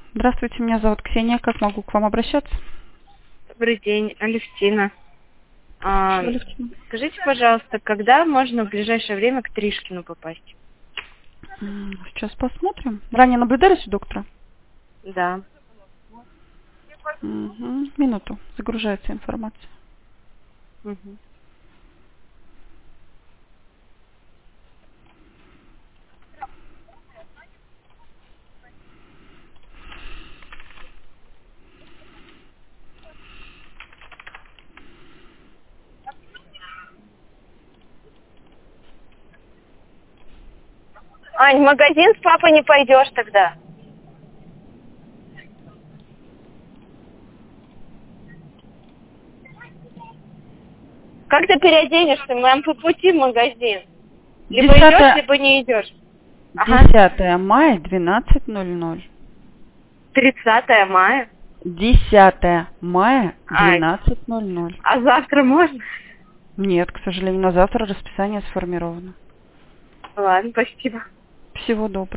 Здравствуйте, меня зовут Ксения. Как могу к вам обращаться? Добрый день, Алевтина. Алевтина. Скажите, пожалуйста, когда можно в ближайшее время к Тришкину попасть? Сейчас посмотрим. Ранее наблюдались у доктора? Да. Минуту. Загружается информация. Мгм. Ань, в магазин с папой не пойдешь тогда. Как ты переоденешься? Мы по пути в магазин. Либо идешь, либо не идешь. 10 мая, 12:00. 30 мая. 10 мая, 12:00. А завтра можно? Нет, к сожалению, на завтра расписание сформировано. Ладно, спасибо. Всего доброго.